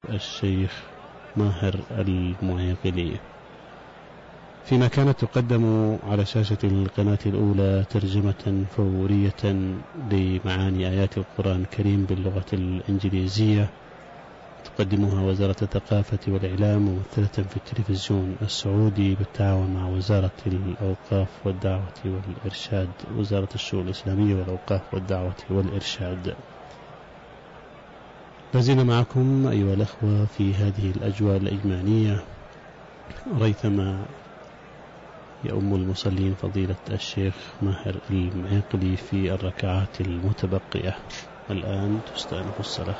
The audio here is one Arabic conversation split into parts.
الشيخ ماهر المعيقلي. فيما كانت تقدم على شاشة القناة الأولى ترجمة فورية لمعاني آيات القرآن الكريم باللغة الإنجليزية تقدمها وزارة الثقافة والإعلام ممثلة في التلفزيون السعودي بالتعاون مع وزارة الأوقاف والدعوة والإرشاد، وزارة الشؤون الإسلامية والأوقاف والدعوة والإرشاد. لازلنا معكم أيها الأخوة في هذه الأجواء الإيمانية ريثما يؤم المصلين فضيلة الشيخ ماهر المعيقلي في الركعات المتبقية. الآن تستأنف الصلاة.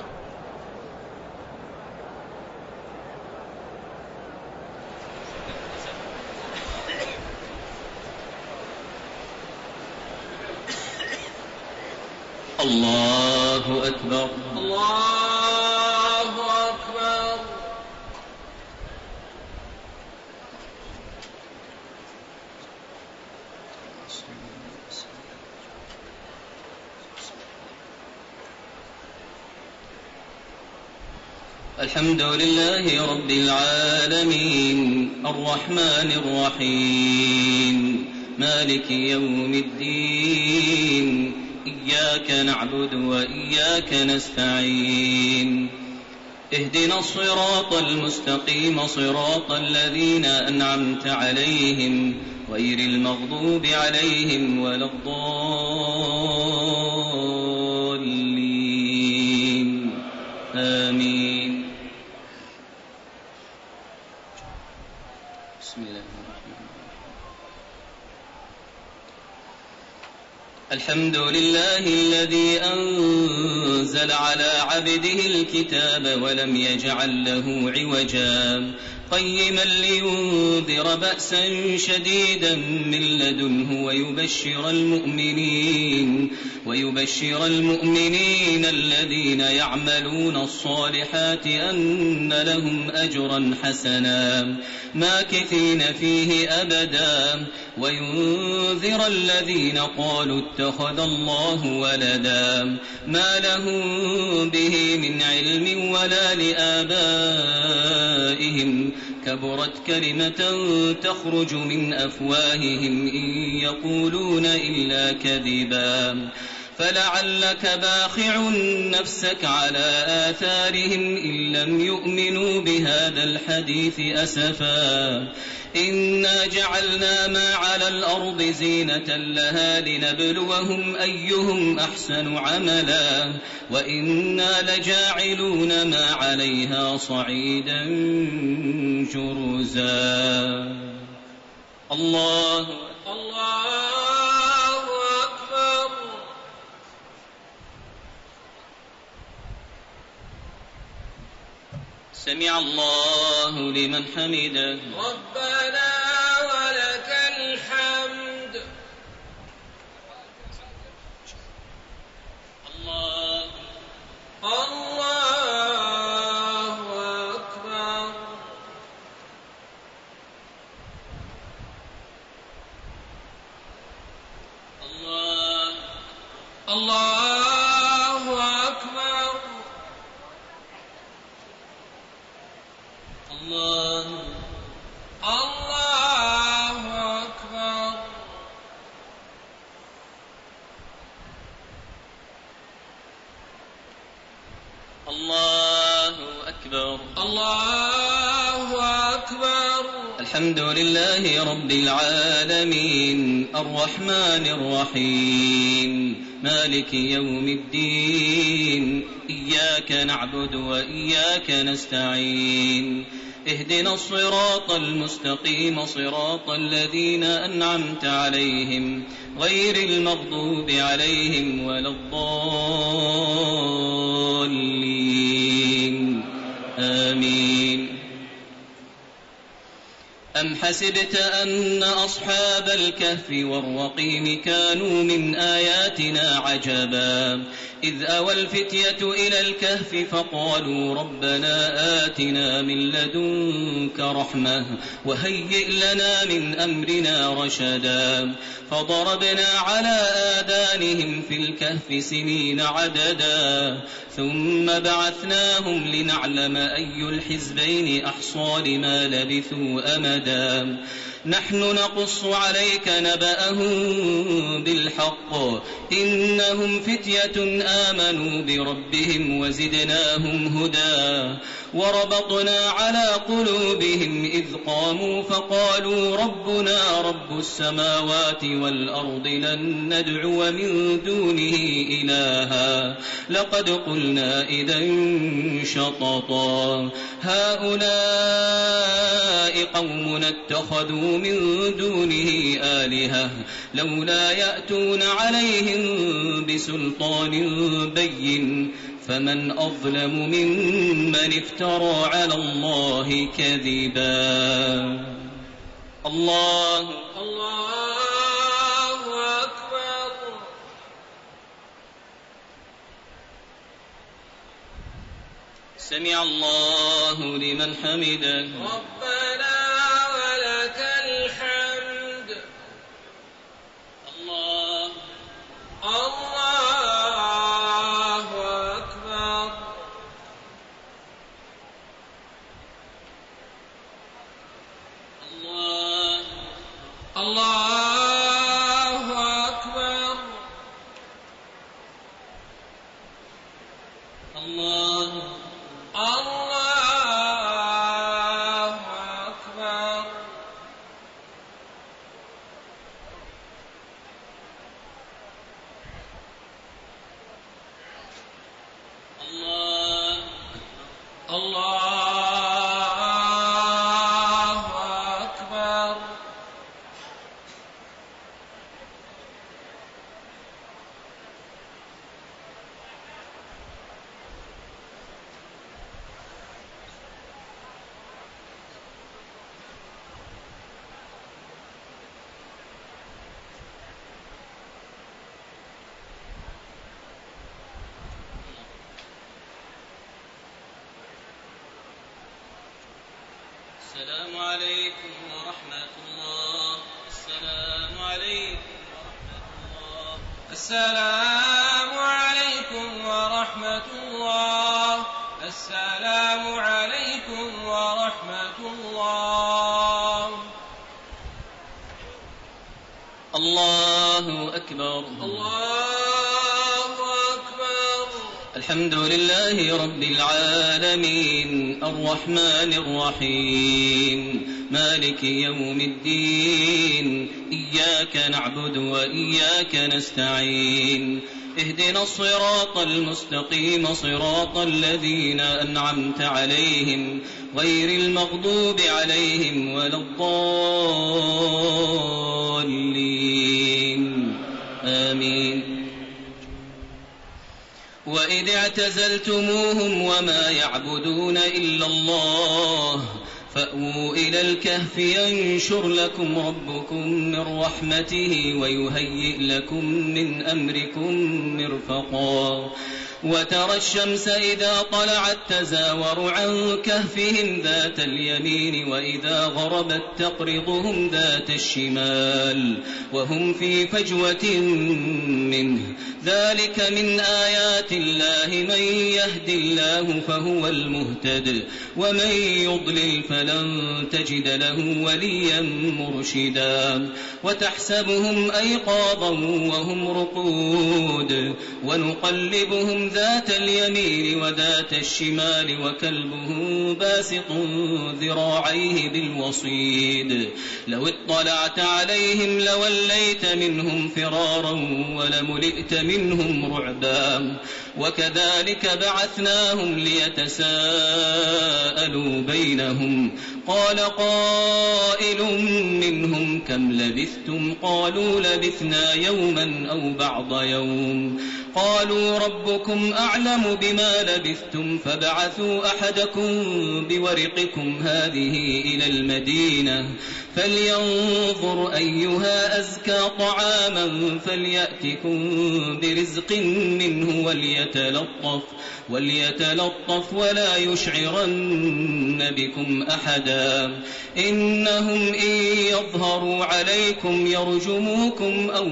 الله أكبر الله أكبر. الحمد لله رب العالمين الرحمن الرحيم مالك يوم الدين إياك نعبد وإياك نستعين اهدنا الصراط المستقيم صراط الذين أنعمت عليهم غير المغضوب عليهم ولا الضالين آمين. بسم الله الرحمن الرحيم. الحمد لله الذي أنزل على عبده الكتاب ولم يجعل له عوجا قيما لينذر بأسا شديدا من لدنه ويبشر المؤمنين الذين يعملون الصالحات أن لهم أجرا حسنا ماكثين فيه أبدا وينذر الذين قالوا اتخذ الله ولدا ما لهم به من علم ولا لآبائهم كبرت كلمة تخرج من أفواههم إن يقولون إلا كذبا فلعلك باخع نفسك على آثارهم إن لم يؤمنوا بهذا الحديث أسفا إنا جعلنا ما على الأرض زينة لها لنبلوهم أيهم أحسن عملا وإنا لجاعلون ما عليها صعيدا جرزا. الله أكبر. سمع الله لمن حمده ربنا ولك الحمد. الله أكبر. الله أكبر. الله أكبر. الله أكبر. الله أكبر. الحمد لله رب العالمين الرحمن الرحيم مالك يوم الدين إياك نعبد وإياك نستعين اهدنا الصراط المستقيم صراط الذين أنعمت عليهم غير المغضوب عليهم ولا الضالين آمين. أم حسبت أن أصحاب الكهف والرقيم كانوا من آياتنا عجبا إذ أوى الفتية إلى الكهف فقالوا ربنا آتنا من لدنك رحمة وهيئ لنا من أمرنا رشدا فضربنا على آذانهم في الكهف سنين عددا ثم بعثناهم لنعلم أي الحزبين أحصى لما لبثوا أمدا نحن نقص عليك نبأهم بالحق إنهم فتية آمنوا بربهم وزدناهم هدى وربطنا على قلوبهم إذ قاموا فقالوا ربنا رب السماوات والأرض لن ندعو من دونه إلها لقد قلنا إذا شططا هؤلاء قومنا اتخذوا من دونه آلهة لولا يأتون عليهم بسلطان بين فمن أظلم ممن افترى على الله كذبا الله أكبر سمع الله لمن حمده ربنا ولك الحمد الله أكبر الله أكبر الله أكبر السلام عليكم ورحمة الله السلام عليكم ورحمة الله السلام عليكم ورحمة الله السلام عليكم ورحمة الله الله أكبر الله أكبر الحمد لله رب العالمين الرحمن الرحيم مالك يوم الدين إياك نعبد وإياك نستعين اهدنا الصراط المستقيم صراط الذين أنعمت عليهم غير المغضوب عليهم ولا الضالين آمين وإذ اعتزلتموهم وما يعبدون إلا الله فأووا إلى الكهف ينشر لكم ربكم من رحمته ويهيئ لكم من أمركم مرفقا وترى الشمس إذا طلعت تزاور عن كهفهم ذات اليمين وإذا غربت تقرضهم ذات الشمال وهم في فجوة منه ذلك من آيات الله من يهد الله فهو المهتد ومن يضلل فلن تجد له وليا مرشدا وتحسبهم أيقاظا وهم رقود ونقلبهم ذات اليمين وذات الشمال وكلبهم باسط ذراعيه بالوصيد لو اطلعت عليهم لوليت منهم فرارا ولملئت منهم رعبا وكذلك بعثناهم ليتساءلوا بينهم قال قائل منهم كم لبثتم قالوا لبثنا يوما أو بعض يوم قالوا ربكم أعلم بما لبثتم فابعثوا أحدكم بورقكم هذه إلى المدينة فلينظر أيها أزكى طعاما فليأتكم برزق منه وليتلطف ولا يشعرن بكم أحدا إنهم إن يظهروا عليكم يرجموكم أو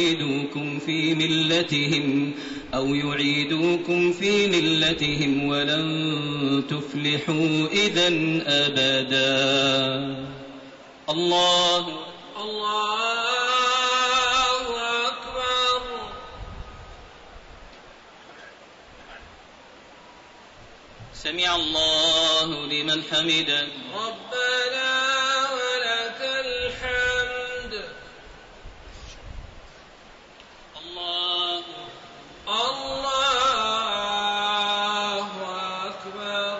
يعيدوكم في ملتهم ولن تفلحوا إذن أبدا. الله أكبر. سمع الله لمن حمده. ربنا ولك الحمد. الله أكبر.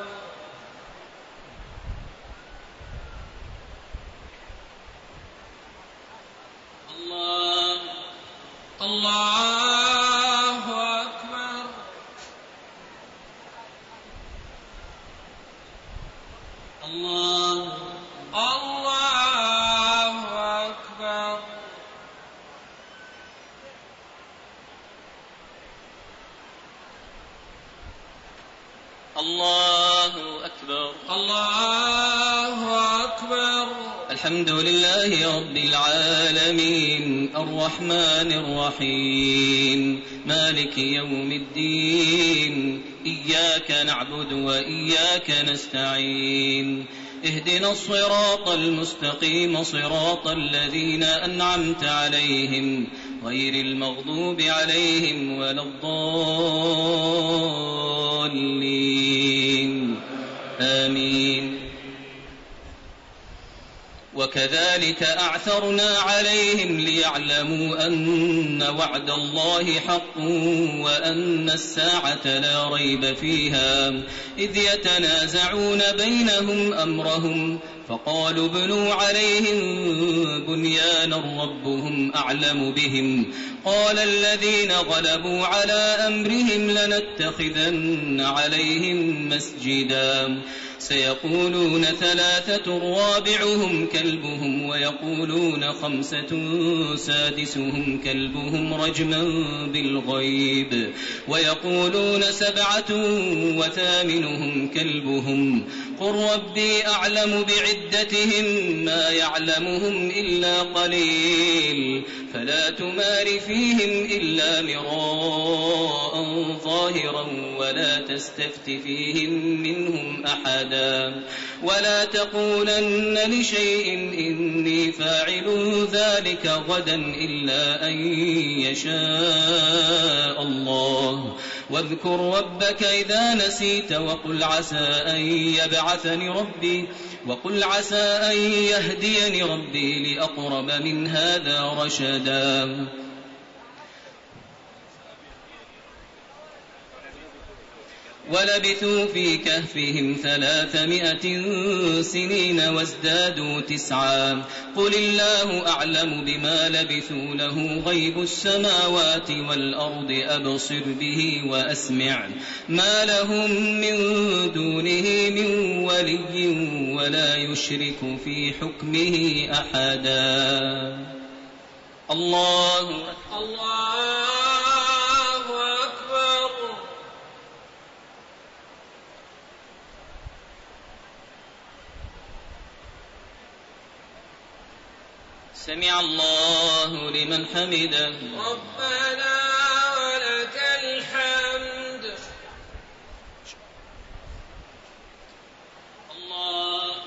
الله أكبر. الله أكبر. الله أكبر. الله أكبر. الحمد لله رب العالمين الرحمن الرحيم مالك يوم الدين إياك نعبد وإياك نستعين اهدنا الصراط المستقيم صراط الذين أنعمت عليهم غير المغضوب عليهم ولا الضالين آمين. وكذلك أعثرنا عليهم ليعلموا أن وعد الله حق وأن الساعة لا ريب فيها إذ يتنازعون بينهم أمرهم فقالوا ابنوا عليهم بنيانا ربهم أعلم بهم قال الذين غلبوا على أمرهم لنتخذن عليهم مسجدا سيقولون ثلاثة رابعهم كلبهم ويقولون خمسة سادسهم كلبهم رجما بالغيب ويقولون سبعة وثامنهم كلبهم قل ربي أعلم بعدتهم ما يعلمهم إلا قليل فلا تمار فيهم إلا مراء ظاهرا ولا تستفت فيهم منهم أحدا ولا تقولن لشيء إني فاعل ذلك غدا إلا أن يشاء الله واذكر ربك إذا نسيت وقل عسى أن يهديني ربي لأقرب من هذا رشدا ولبثوا في كهفهم 300 سنين وازدادوا 9 قل الله أعلم بما لبثوا له غيب السماوات والأرض أبصر به وأسمع ما لهم من دونه من ولي ولا يشرك في حكمه أحدا. الله أكبر. سمع الله لمن حمده. ربنا ولك الحمد. الله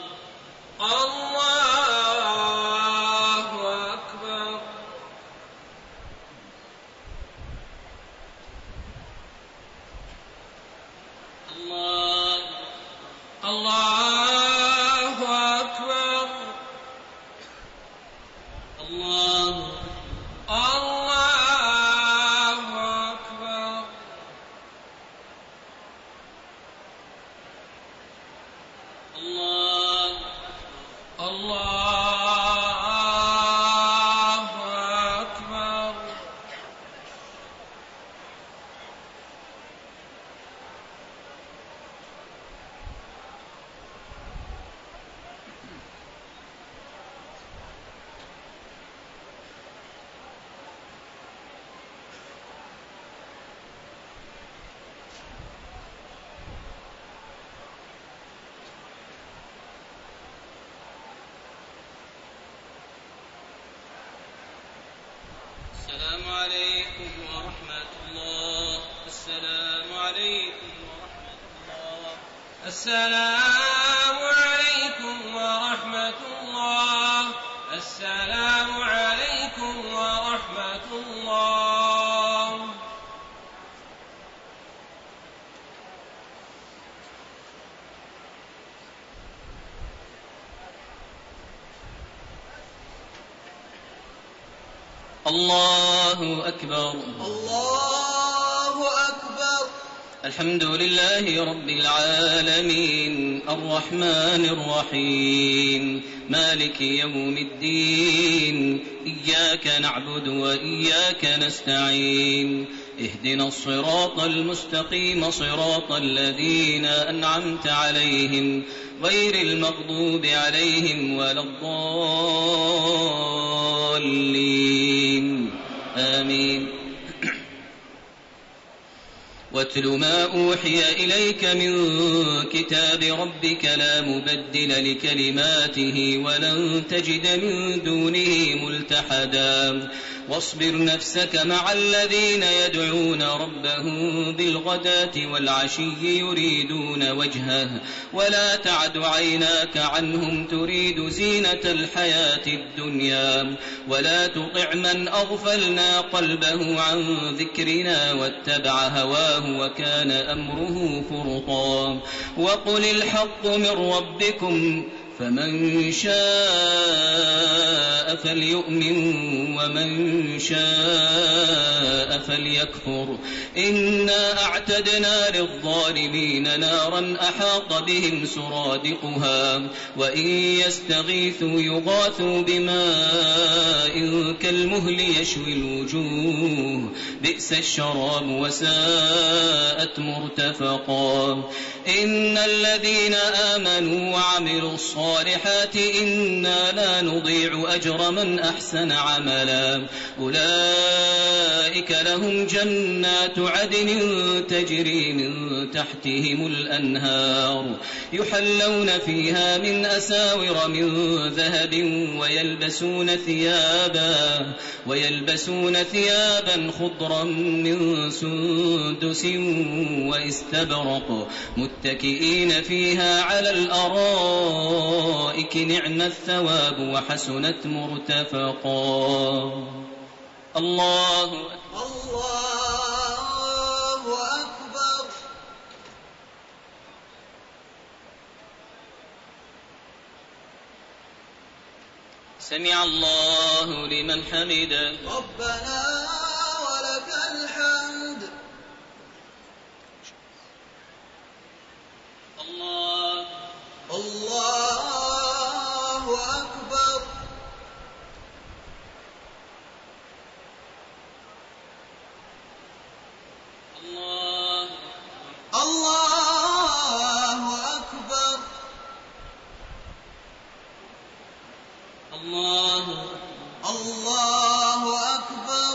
أكبر. الله أكبر. الله أكبر. الله أكبر. ورحمة الله. السلام عليكم ورحمة الله. السلام عليكم ورحمة الله. السلام عليكم ورحمة الله. الله أكبر. الله أكبر. الحمد لله رب العالمين الرحمن الرحيم مالك يوم الدين إياك نعبد وإياك نستعين اهدنا الصراط المستقيم صراط الذين أنعمت عليهم غير المغضوب عليهم ولا الضالين آمين. واتل ما أوحي إليك من كتاب ربك لا مبدل لكلماته ولن تجد من دونه ملتحدا واصبر نفسك مع الذين يدعون ربهم بالغداة والعشي يريدون وجهه ولا تعد عيناك عنهم تريد زينة الحياة الدنيا ولا تطع من أغفلنا قلبه عن ذكرنا واتبع هواه وكان أمره فرطا وقل الحق من ربكم فمن شاء فليؤمن ومن شاء فليكفر إنا أعتدنا للظالمين نارا أحاط بهم سرادقها وإن يستغيثوا يغاثوا بماء كالمهل يشوي الوجوه بئس الشراب وساءت مرتفقا إن الذين آمنوا وعملوا الصالحات إنا لا نضيع أجر من أحسن عملا أولئك لهم جنات عدن تجري من تحتهم الأنهار يحلون فيها من أساور من ذهب ويلبسون ثيابا خضرا من سندس واستبرق متكئين فيها على الأرائك نعم الثواب وحسنت مرتفقا. الله أكبر. سمع الله لمن حمده ربنا ولك الحمد. الله أكبر. الله أكبر. الله أكبر.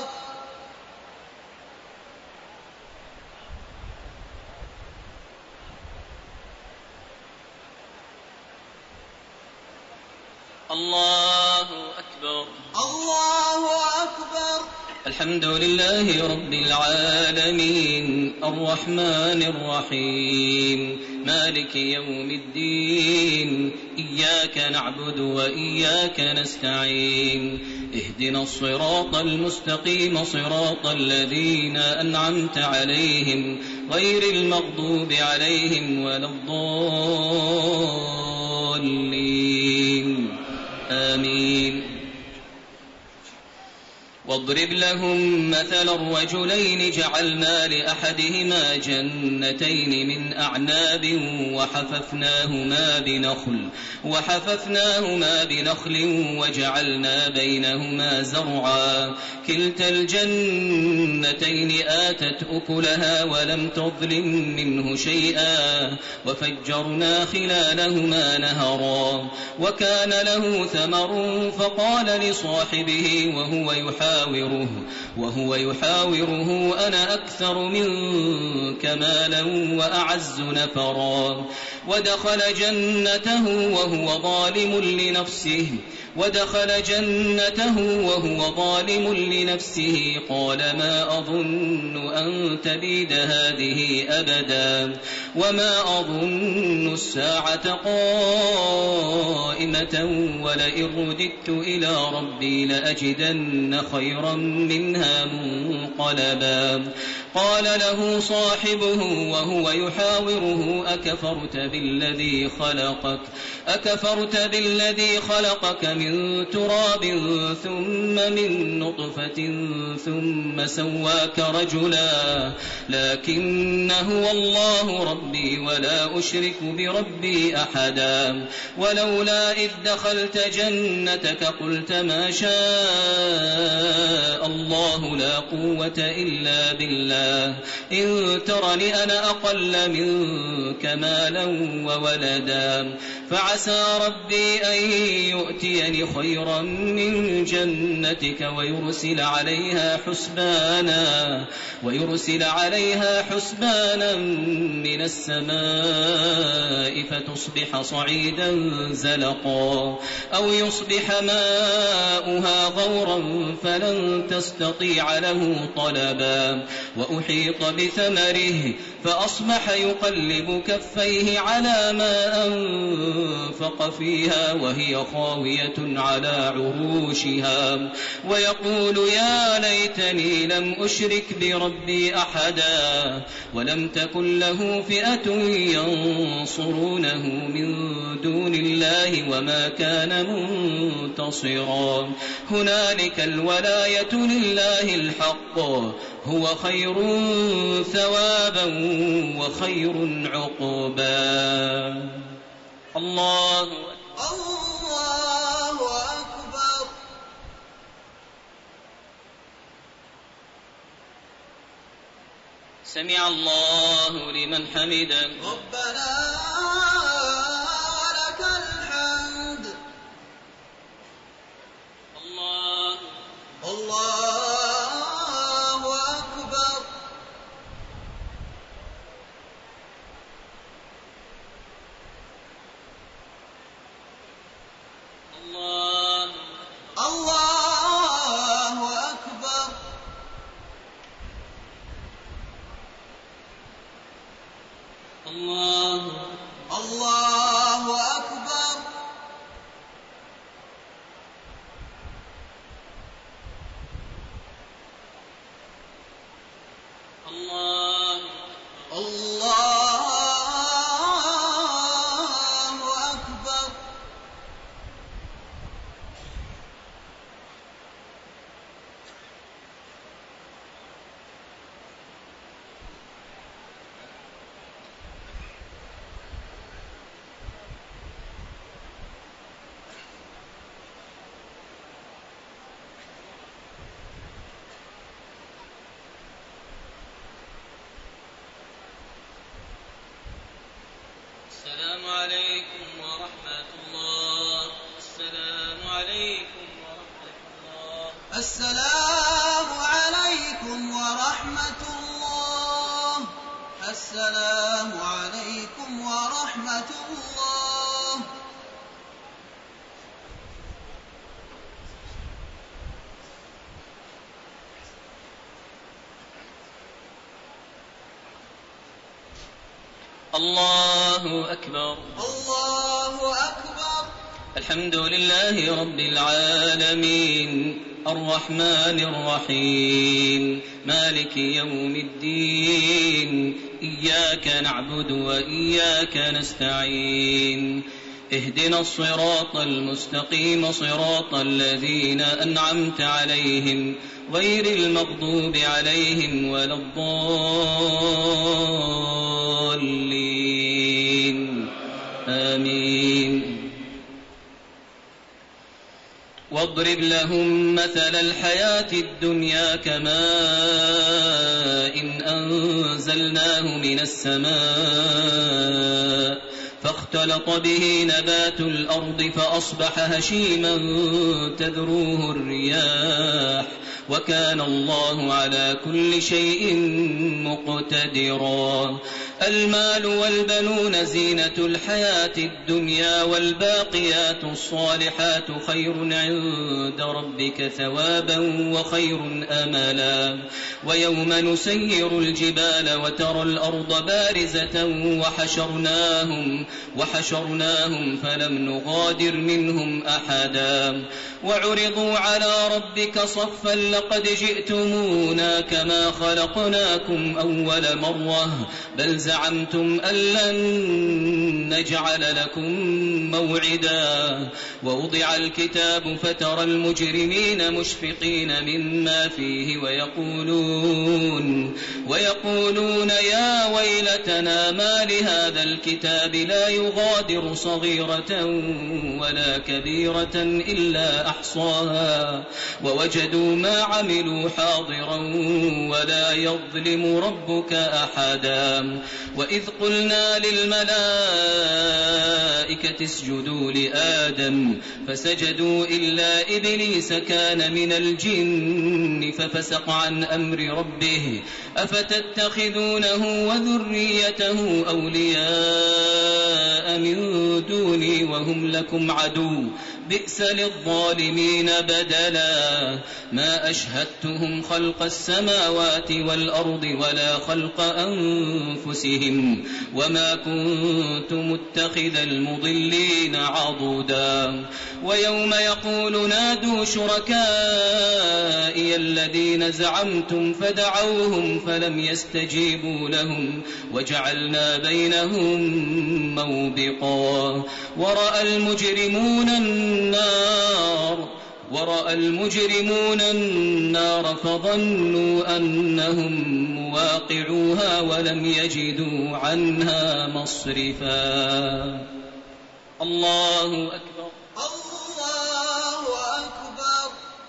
الله أكبر. الله أكبر. الحمد لله رب العالمين الرحمن الرحيم مالك يوم الدين إياك نعبد وإياك نستعين اهدنا الصراط المستقيم صراط الذين أنعمت عليهم غير المغضوب عليهم ولا الضالين آمين. واضرب لهم مثل الرجلين جعلنا لأحدهما جنتين من أعناب وحففناهما بنخل وجعلنا بينهما زرعا كلتا الجنتين آتت أكلها ولم تظلم منه شيئا وفجرنا خلالهما نهرا وكان له ثمر فقال لصاحبه وهو يحاوره أنا أكثر منك مالا وأعز نفرا ودخل جنته وهو ظالم لنفسه ودخل جنته وهو ظالم لنفسه قال ما أظن أن تبيد هذه أبدا وما أظن الساعة قائمة ولئن رددت إلى ربي لأجدن خيرا منها منقلبا قال له صاحبه وهو يحاوره أكفرت بالذي خلقك من تراب ثم من نطفة ثم سواك رجلا لكن هو الله ربي ولا أشرك بربي أحدا ولولا إذ دخلت جنتك قلت ما شاء الله لا قوة إلا بالله إن ترني أنا أقل منك مالا وولدا فعسى ربي أن يؤتيني خيرا من جنتك ويرسل عليها حسبانا من السماء فتصبح صعيدا زلقا أو يصبح ماؤها غورا فلن تستطيع له طلبا وأحيط بثمره فأصبح يقلب كفيه على ما أنفق فيها وهي خاوية على عروشها ويقول يا ليتني لم أشرك بربي أحدا ولم تكن له فئة ينصرونه من دون الله وما كان منتصرا هنالك الولاية لله الحق هو خير ثوابا وخير عقبا الله أكبر سمع الله لمن حمده ربنا لك الحمد الله أكبر الله أكبر الله أكبر السلام عليكم ورحمة الله السلام عليكم ورحمة الله السلام عليكم ورحمة الله السلام عليكم ورحمة الله الله أكبر الله أكبر الحمد لله رب العالمين الرحمن الرحيم مالك يوم الدين إياك نعبد وإياك نستعين اهدنا الصراط المستقيم صراط الذين أنعمت عليهم غير المغضوب عليهم ولا الضالين آمين واضرب لهم مثل الحياة الدنيا كماء إن أنزلناه من السماء فاختلط به نبات الأرض فأصبح هشيما تذروه الرياح وكان الله على كل شيء مقتدرا المال والبنون زينة الحياة الدنيا والباقيات الصالحات خير عند ربك ثوابا وخير آمالا ويوم نسير الجبال وترى الأرض بارزة وحشرناهم فلم نغادر منهم أحدا وعرضوا على ربك صفا لقد جئتمونا كما خلقناكم أول مرة بل زعمتم أن لن نجعل لكم موعدا ووضع الكتاب فترى المجرمين مشفقين مما فيه ويقولون يا ويلتنا ما لهذا الكتاب لا يغادر صغيرة ولا كبيرة إلا أحصاها ووجدوا ما عملوا حاضرا ولا يظلم ربك أحدا وإذ قلنا للملائكة اسجدوا لآدم فسجدوا إلا إبليس كان من الجن ففسق عن أمر ربه أفتتخذونه وذريته أولياء من دوني وهم لكم عدو بئس للظالمين بدلا ما أشهدتهم خلق السماوات والأرض ولا خلق أنفسهم وما كنت متخذ المضلين عضدا ويوم يقول نادوا شركائي الذين زعمتم فدعوهم فلم يستجيبوا لهم وجعلنا بينهم موبقا ورأى المجرمون النار فظنوا أنهم مواقعوها ولم يجدوا عنها مصرفا الله أكبر الله أكبر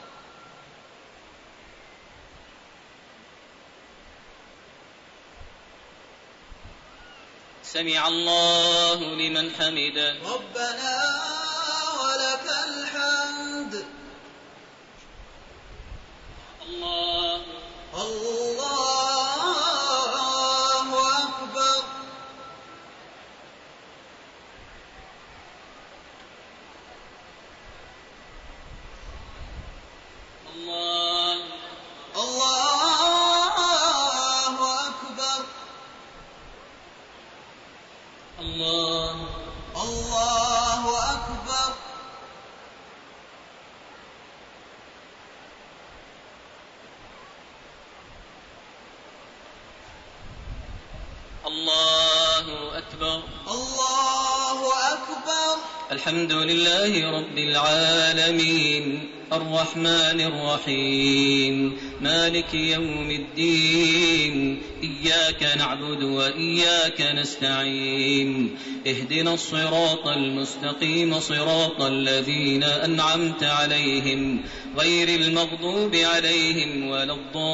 سمع الله لمن حمده ربنا ولك الحمد الله أكبر الله أكبر الله أكبر الله أكبر الله أكبر الحمد لله رب العالمين الرحمن الرحيم مالك يوم الدين إياك نعبد وإياك نستعين اهدنا الصراط المستقيم صراط الذين أنعمت عليهم غير المغضوب عليهم ولا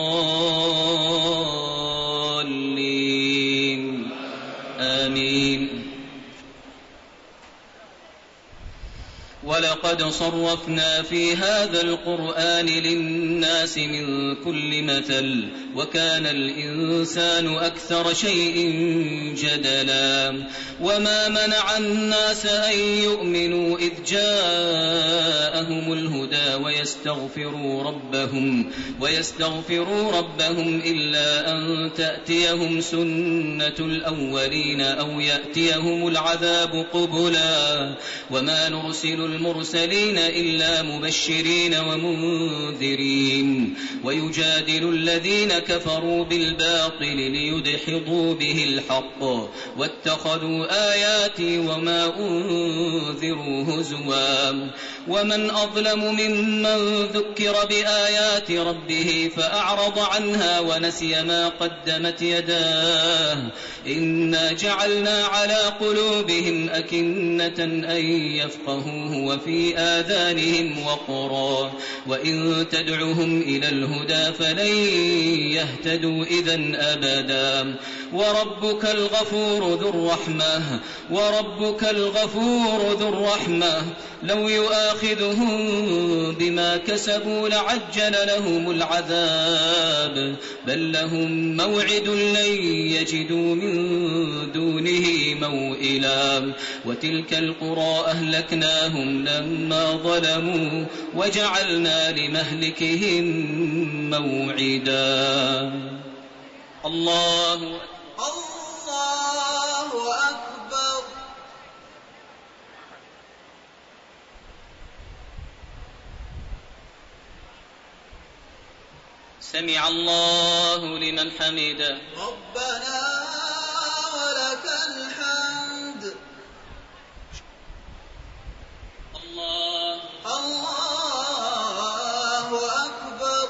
الضالين آمين ولقد صرفنا في هذا القرآن للناس من كل مثل وكان الإنسان أكثر شيء جدلا وما منع الناس أن يؤمنوا إذ جاءهم الهدى ويستغفروا ربهم إلا أن تأتيهم سنة الأولين أو يأتيهم العذاب قبلا وما نرسل المرسلين إلا مبشرين ومنذرين ويجادل الذين كفروا بالباطل ليدحضوا به الحق واتخذوا آياتي وما أنذروا هزوا ومن أظلم ممن ذكر بآيات ربه فأعرض عنها ونسي ما قدمت يداه إنا جعلنا على قلوبهم أكنة أن يفقهوه وفي آذانهم وقرا وإن تدعهم إلى الهدى فلن يهتدوا إذن أبدا وربك الغفور ذو الرحمة لو يؤاخذهم بما كسبوا لعجل لهم العذاب بل لهم موعد لن يجدوا من دونه موئلا وتلك القرى أهلكناهم لما ظلموا وجعلنا لمهلكهم موعدا. الله أكبر. سمع الله لمن حمده. ربنا ولك الحمد. الله أكبر.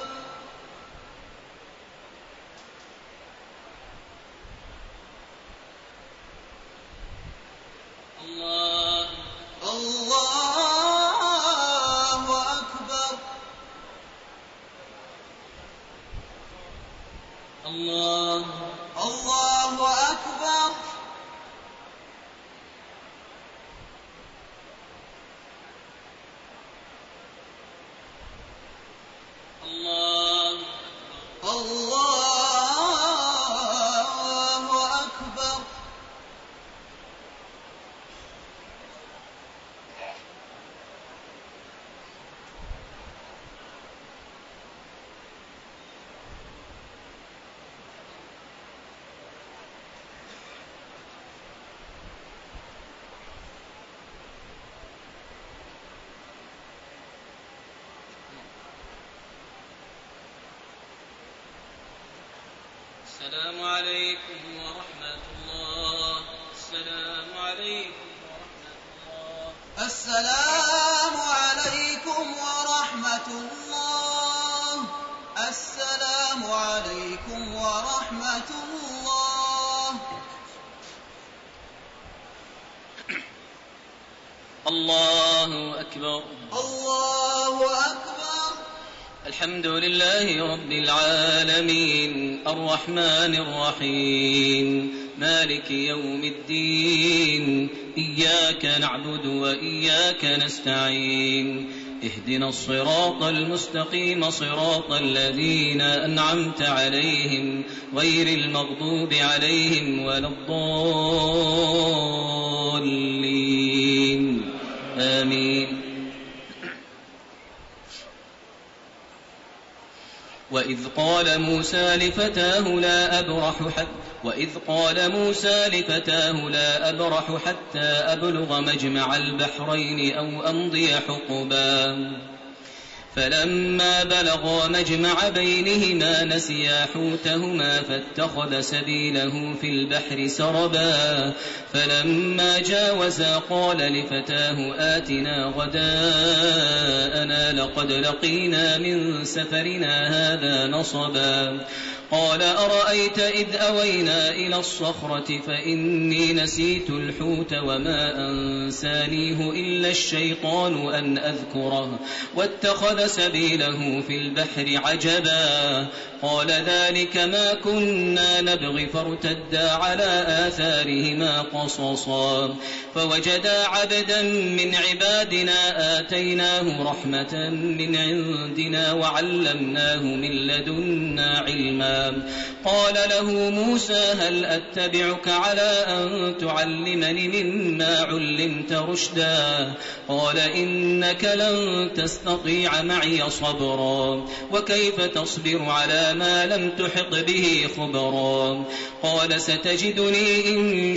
الله أكبر. الله أكبر. الله أكبر. السلام عليكم ورحمة الله. السلام عليكم ورحمة الله. السلام عليكم ورحمة الله. السلام عليكم ورحمة الله. الله أكبر. الله أكبر. الحمد لله رب العالمين الرحمن الرحيم مالك يوم الدين إياك نعبد وإياك نستعين اهدنا الصراط المستقيم صراط الذين أنعمت عليهم غير المغضوب عليهم ولا الضالين آمين. وإذ قال موسى لفتاه لا أبرح حتى أبلغ مجمع البحرين أو أمضي حقبا فلما بلغا مجمع بينهما نسيا حوتهما فاتخذ سبيله في البحر سربا فلما جاوزا قال لفتاه آتنا غداءنا لقد لقينا من سفرنا هذا نصبا قال أرأيت إذ أوينا إلى الصخرة فإني نسيت الحوت وما أنسانيه إلا الشيطان أن أذكره واتخذ سبيله في البحر عجبا قال ذلك ما كنا نبغي فارتدا على آثارهما قصصا فوجدا عبدا من عبادنا آتيناه رحمة من عندنا وعلمناه من لدنا علما قال له موسى هل أتبعك على أن تعلمني مما علمت رشدا قال إنك لن تستطيع معي صبرا وكيف تصبر على ما لم تحط به خبرا قال ستجدني إن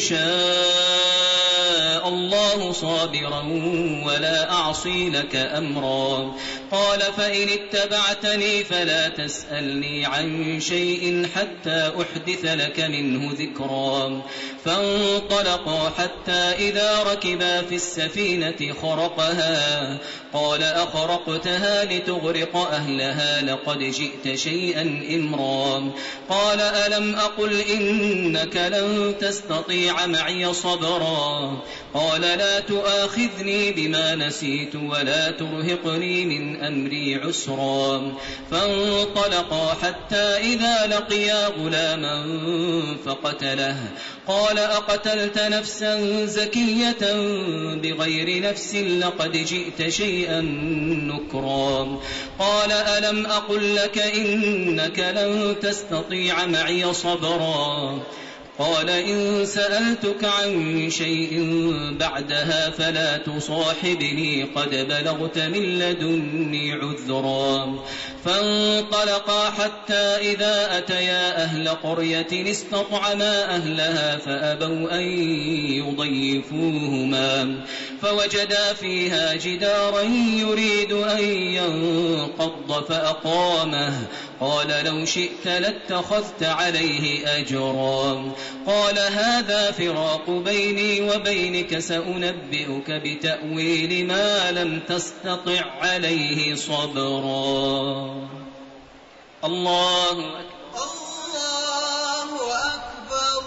شاء الله صابرا ولا أعصي لك أمرا قال فإن اتبعتني فلا تسألني عن شيء حتى أحدث لك منه ذكرا فانطلقا حتى إذا ركبا في السفينة خرقها قال أخرقتها لتغرق أهلها لقد جئت شيئا إمرا قال ألم أقل إنك لن تستطيع معي صبرا قال لا تؤاخذني بما نسيت ولا ترهقني من أمري عسرا. فانطلقا حتى إذا لقيا غلاما فقتله. قال أقتلت نفسا زكية بغير نفس لقد جئت شيئا نكرا. قال ألم أقل لك إنك لن تستطيع معي صبرا. قال إن سألتك عن شيء بعدها فلا تصاحبني قد بلغت من لدني عذرا. فانطلقا حتى إذا أتيا أهل قرية استطعما أهلها فأبوا أن يضيفوهما فوجدا فيها جدارا يريد أن ينقض فأقامه. قال لو شئت لاتخذت عليه أجرا. قال هذا فراق بيني وبينك سأنبئك بتأويل ما لم تستطع عليه صبرا. الله أكبر. الله أكبر.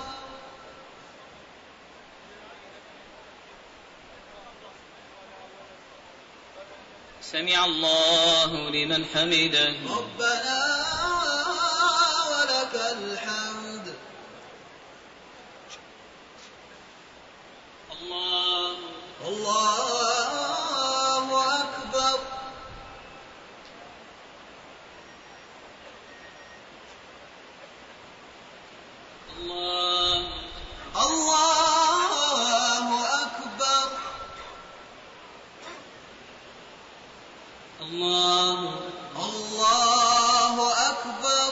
سمع الله لمن حمده. ربنا ولك الحمد. الله أكبر. الله أكبر. الله أكبر.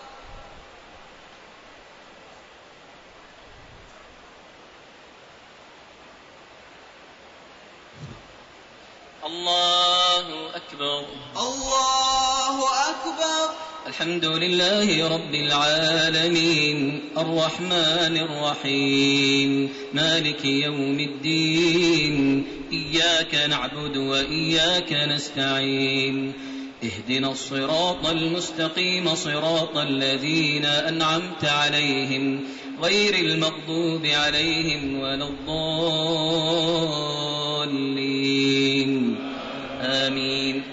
الله أكبر. الله أكبر. الحمد لله رب العالمين الرحمن الرحيم مالك يوم الدين إياك نعبد وإياك نستعين اهدنا الصراط المستقيم صراط الذين أنعمت عليهم غير المغضوب عليهم ولا الضالين آمين.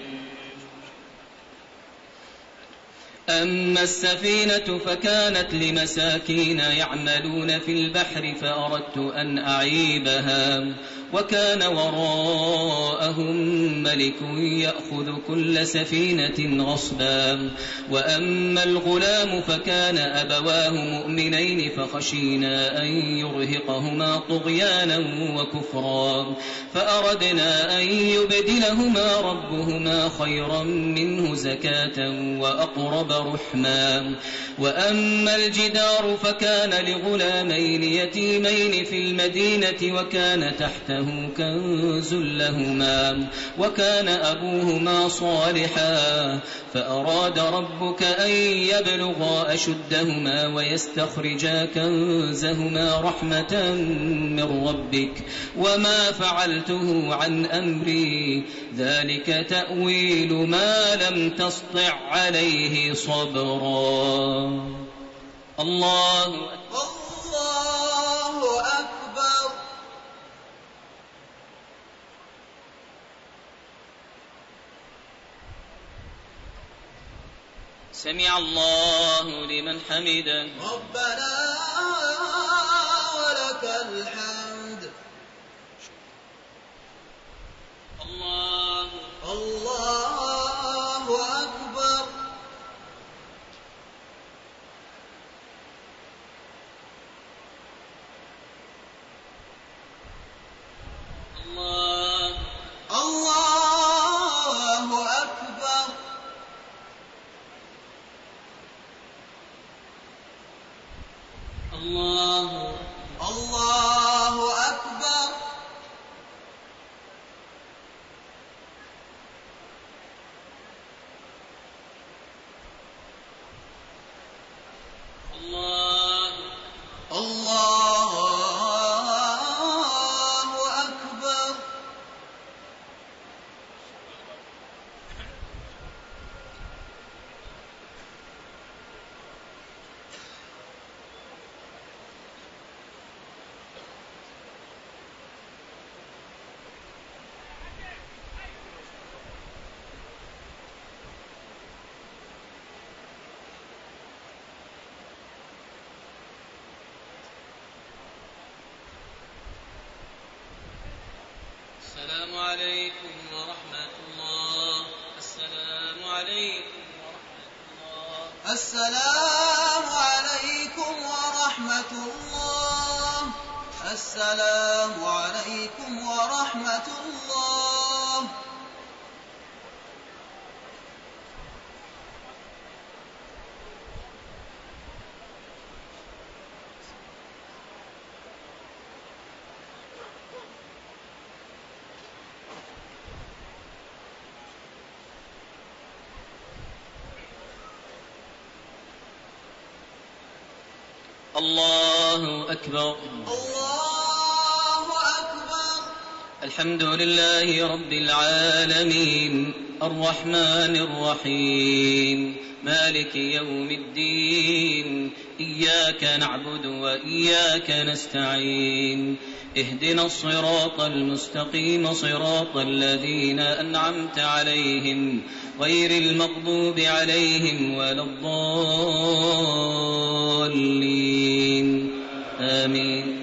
أما السفينة فكانت لمساكين يعملون في البحر فأردت أن أعيبها وكان وراءهم ملك يأخذ كل سفينة غصبا. وأما الغلام فكان أبواه مؤمنين فخشينا أن يرهقهما طغيانا وكفرا فأردنا أن يبدلهما ربهما خيرا منه زكاة وأقرب رحما. وأما الجدار فكان لغلامين يتيمين في المدينة وكان تحته كنز لهما وكان أبوهما صالحا فأراد ربك أن يبلغا أشدهما ويستخرجا كنزهما رحمة من ربك وما فعلته عن أمري ذلك تأويل ما لم تسطع عليه صبرا. الله أكبر. سمع الله لمن حمده. ربنا ولك الحمد. الله أكبر. الله أكبر. الله عليكم ورحمة الله. السلام عليكم ورحمة الله. السلام عليكم ورحمة الله. السلام عليكم ورحمة الله. الله أكبر. الله أكبر. الحمد لله رب العالمين الرحمن الرحيم مالك يوم الدين إياك نعبد وإياك نستعين اهدنا الصراط المستقيم صراط الذين أنعمت عليهم غير المغضوب عليهم ولا الضالين آمين.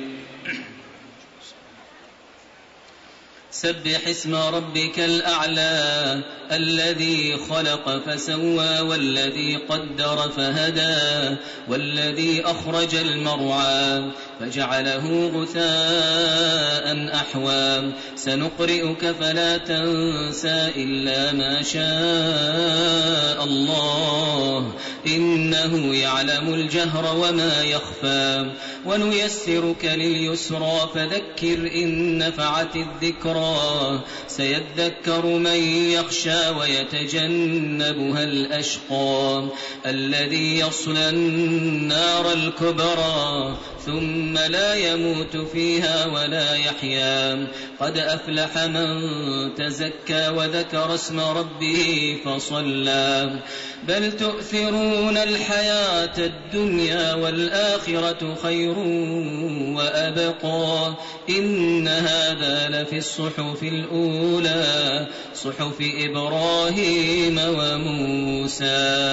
سبح اسم ربك الأعلى الذي خلق فسوى والذي قدر فهدى والذي أخرج المرعى فجعله غثاء أحوى سنقرئك فلا تنسى إلا ما شاء الله إنه يعلم الجهر وما يخفى ونيسرك لليسرى فذكر إن نفعت الذكرى سيذكر من يخشى ويتجنبها الأشقى الذي يصلى النار الكبرى ثم لا يموت فيها ولا يحيا قد أفلح من تزكى وذكر اسم ربه فصلى بل تؤثرون الحياة الدنيا والآخرة خير وأبقى إن هذا لفي الصحف الأولى صحف إبراهيم وموسى.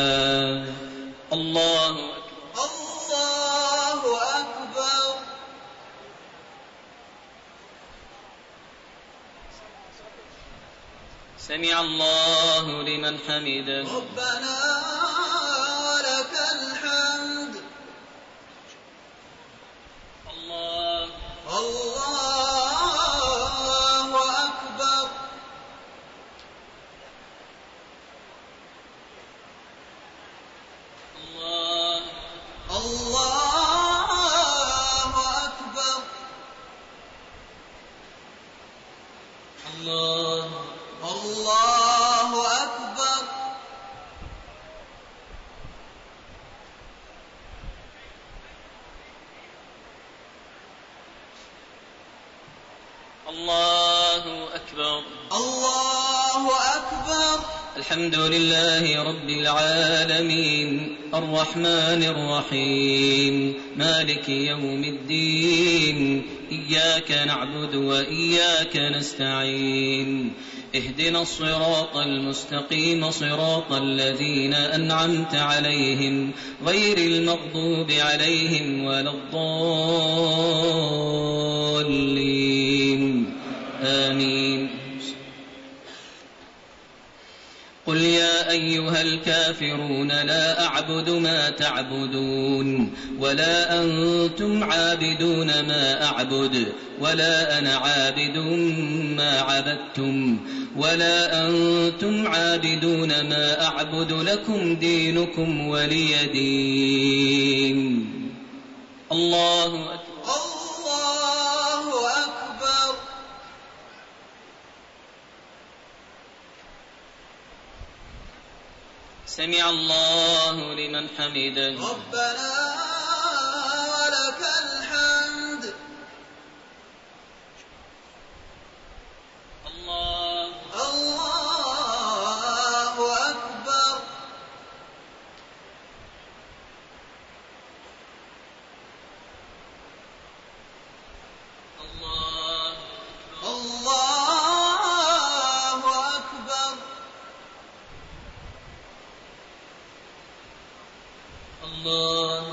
الله أكبر. سمع الله لمن حمده. ربنا ولك الحمد. الله أكبر. الله أكبر. الله أكبر. الحمد لله رب العالمين الرحمن الرحيم مالك يوم الدين إياك نعبد وإياك نستعين اهدنا الصراط المستقيم صراط الذين أنعمت عليهم غير المغضوب عليهم ولا الضالين آمين. قل يا أيها الكافرون لا أعبد ما تعبدون ولا أنتم عابدون ما أعبد ولا أنا عابد ما عبدتم ولا أنتم عابدون ما أعبد لكم دينكم ولي دين. الله أكبر. الله أكبر. سمع الله لمن حمده. ربنا ولك الحمد. الله أكبر. الله أكبر. الله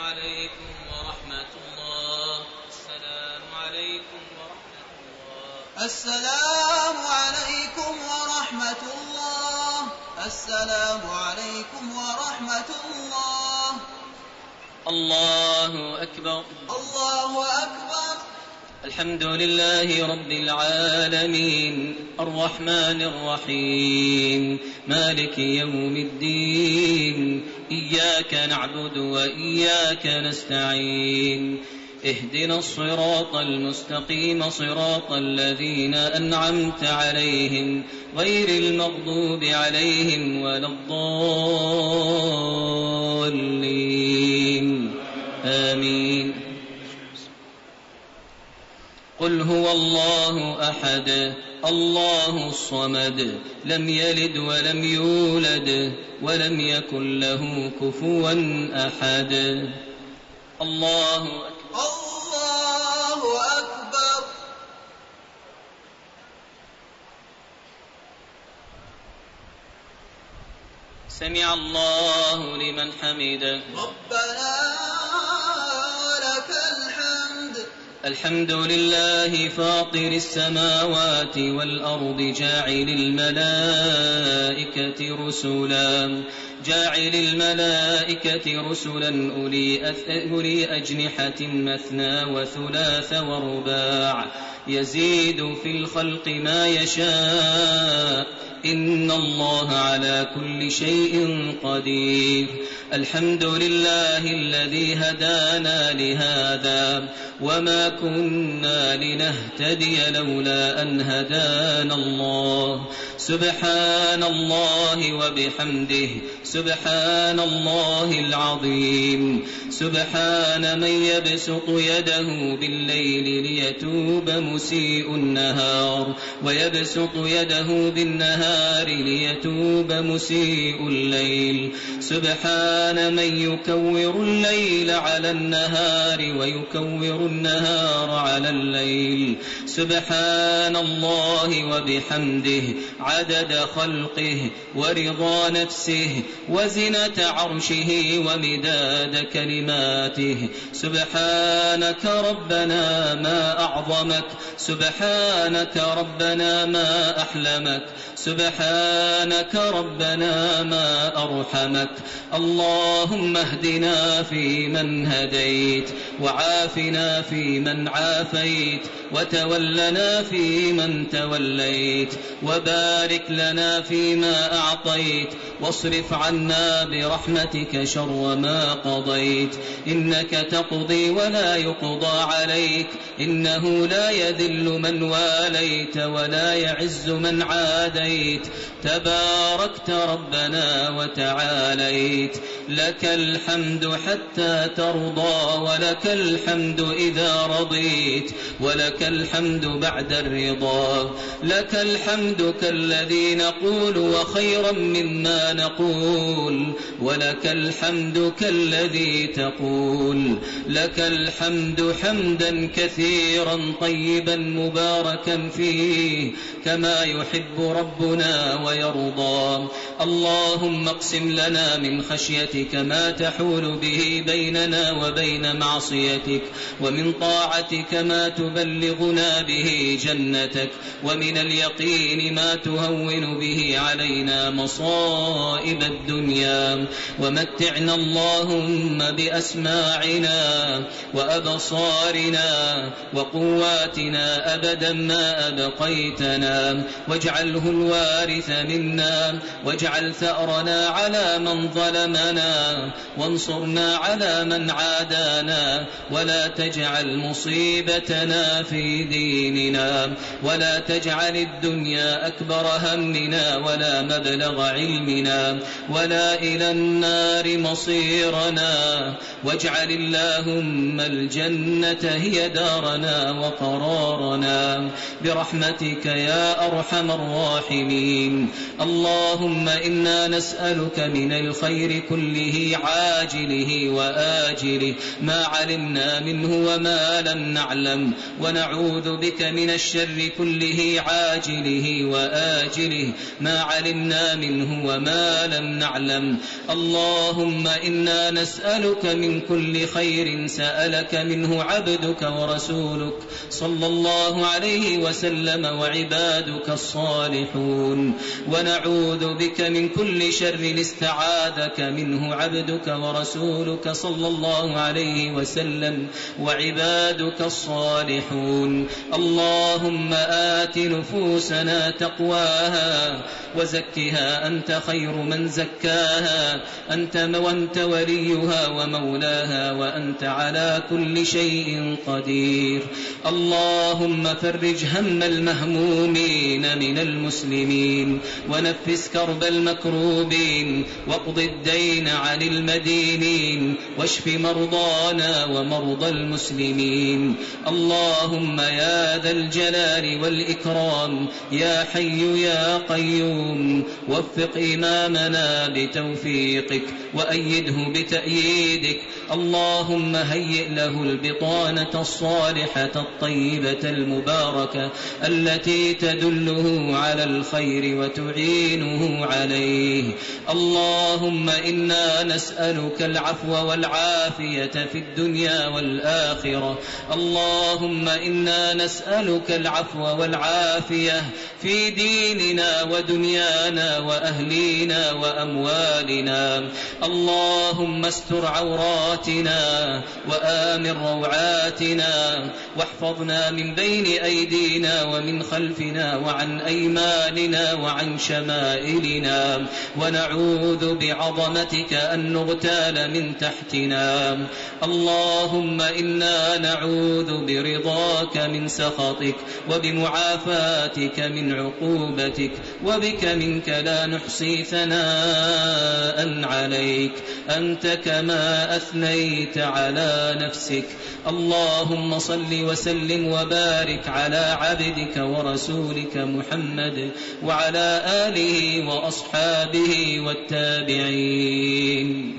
عليكم ورحمة الله. السلام عليكم ورحمة الله. السلام عليكم ورحمة الله. السلام عليكم ورحمة الله. الله أكبر. الله أكبر. الحمد لله رب العالمين الرحمن الرحيم مالك يوم الدين إياك نعبد وإياك نستعين اهدنا الصراط المستقيم صراط الذين أنعمت عليهم غير المغضوب عليهم ولا الضالين آمين. قل هو الله أحد الله الصمد لم يلد ولم يولد ولم يكن له كفوا أحد. الله أكبر. الله أكبر. سمع الله لمن حمده. ربنا ولك الحمد. الحمد لله فاطر السماوات والأرض جاعل الملائكة رسلا أولي أجنحة مثنى وثلاث ورباع يزيد في الخلق ما يشاء إن الله على كل شيء قدير. الحمد لله الذي هدانا لهذا وما كنا لنهتدي لولا أن هدانا الله. سبحان الله وبحمده سبحان الله العظيم. سبحان من يبسط يده بالليل ليتوب مسيء النهار ويبسط يده بالنهار ليتوب مسيء الليل. سبحان من يكور الليل على النهار ويكور النهار على الليل. سبحان الله وبحمده عدد خلقه ورضا نفسه وزنة عرشه ومداد كلماته. سبحانك ربنا ما أعظمك سبحانك ربنا ما أحلمك سبحانك ربنا ما أرحمك. اللهم اهدنا فيمن هديت وعافنا فيمن عافيت وتولنا فيمن توليت وبارك لنا فيما أعطيت واصرف عنا برحمتك شر ما قضيت. إنك تقضي ولا يقضى عليك إنه لا يذل من واليت ولا يعز من عاديت. تباركت ربنا وتعاليت. لك الحمد حتى ترضى ولك الحمد إذا رضيت ولك الحمد بعد الرضا. لك الحمد كالذي نقول وخيرا مما نقول ولك الحمد كالذي تقول. لك الحمد حمدا كثيرا طيبا مباركا فيه كما يحب ربنا ويرضى. اللهم اقسم لنا من خشيتك ما تحول به بيننا وبين معصيتك ومن طاعتك ما تبلغنا به جنتك ومن اليقين ما تهون به علينا مصائب الدنيا. ومتعنا اللهم بأسماعنا وأبصارنا وقواتنا أبدا ما أبقيتنا واجعله الوارث منا واجعل ثأرنا على من ظلمنا وانصرنا على من عادانا ولا تجعل مصيبتنا في ديننا ولا تجعل الدنيا أكبر همنا ولا مبلغ علمنا ولا إلى النار مصيرنا. واجعل اللهم الجنة هي دارنا وقرارنا برحمتك يا أرحم الراحمين. اللهم إنا نسألك من الخير كله عاجله وآجله ما علمنا منه وما لم نعلم ونعوذ بك من الشر كله عاجله وآجله ما علمنا منه وما لم نعلم. اللهم إنا نسألك من كل خير سألك منه عبدك ورسولك صلى الله عليه وسلم وعبادك الصالحون، ونعوذ بك من كل شر استعاذك منه عبدك ورسولك صلى الله عليه وسلم وعبادك الصالحون. اللهم آت نفوسنا تقواها وزكها أنت خير من زكاها، أنت وليها ومولاها وأنت على كل شيء قدير. اللهم فرج هم المهمومين من المسلمين ونفس كرب المكروبين واقض الدين عن المدينين واشف مرضانا ومرضى المسلمين. اللهم يا ذا الجلال والإكرام يا حي يا قيوم وفق إمامنا بتوفيقك وأيده بتأييدك. اللهم هيئ له البطانة الصالحة الطيبة المباركة التي تدله على الخير وتعينه عليه. اللهم إنا نسألك العفو والعافية في الدنيا والآخرة. اللهم إنا نسألك العفو والعافية في ديننا ودنيانا وأهلينا وأموالنا. اللهم استر عوراتنا وآمن روعاتنا واحفظنا من بين أيدينا ومن خلفنا وعن أيماننا وعن شمائلنا، ونعوذ بعظمتك أن نغتال من تحتنا. اللهم إنا نعوذ برضاك من سخطك وبمعافاتك من عقوبتك، وبك منك لا نحصي ثناء عليك أنت كما أثنيت على نفسك. اللهم صل وسلم وبارك على عبدك ورسولك محمد وعلى آله وأصحابه والتابعين.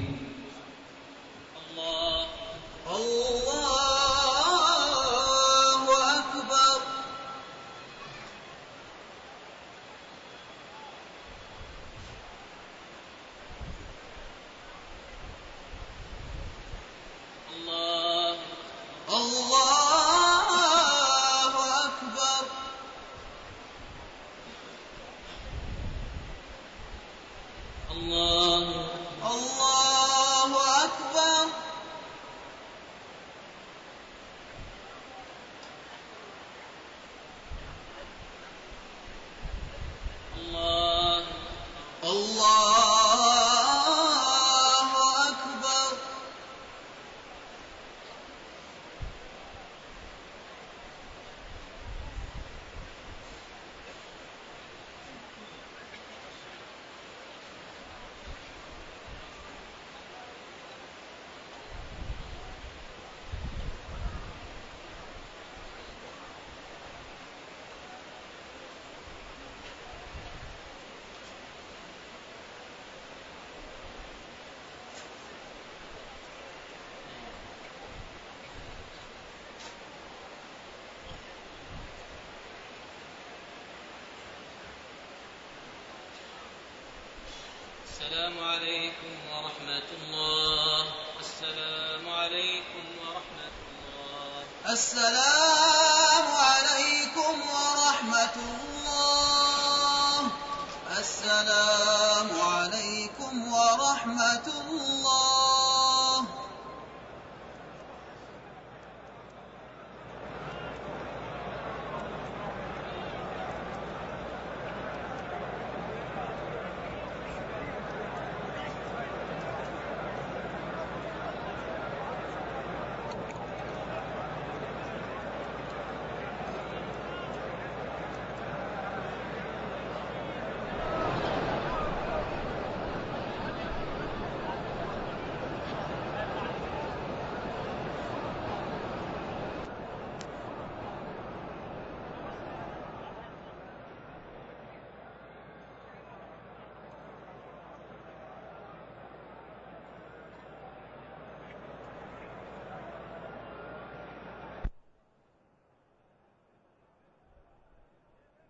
السلام عليكم ورحمة الله. السلام عليكم ورحمة الله. السلام عليكم ورحمة الله. السلام عليكم ورحمة الله.